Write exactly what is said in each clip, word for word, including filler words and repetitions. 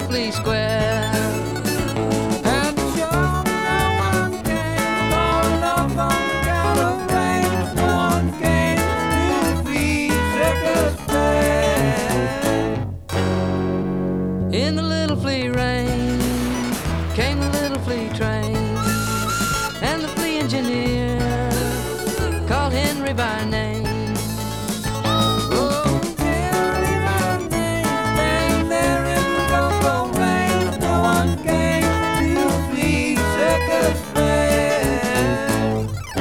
flea square. And sure no one came, falling off on the count of rain. No one came to the flea circus fair. In the little flea rain came the little flea train, and the flea engineer called Henry by name. Oh, Henry by name, standing there in the cold rain. No one came to the flea circus fair.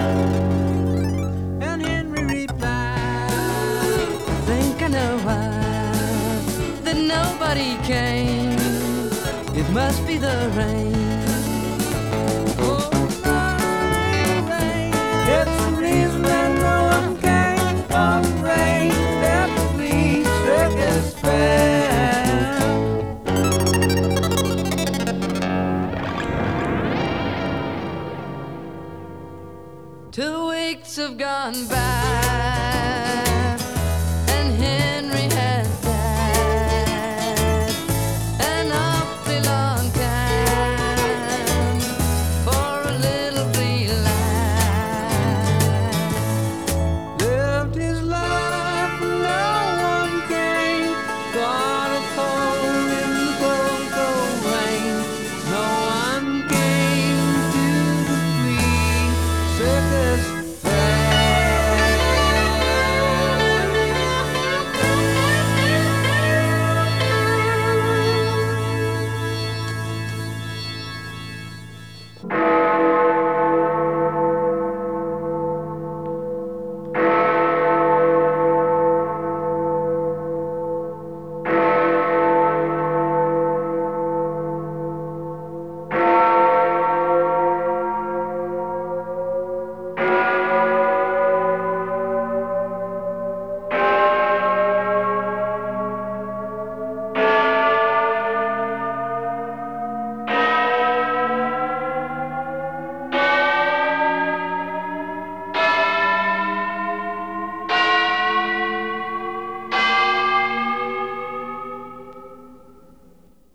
And Henry replied, Think I know why that nobody came. It must be the rain. oh, my rain, it's the reason that no one came for the rain at the flea circus fair. Two weeks have gone by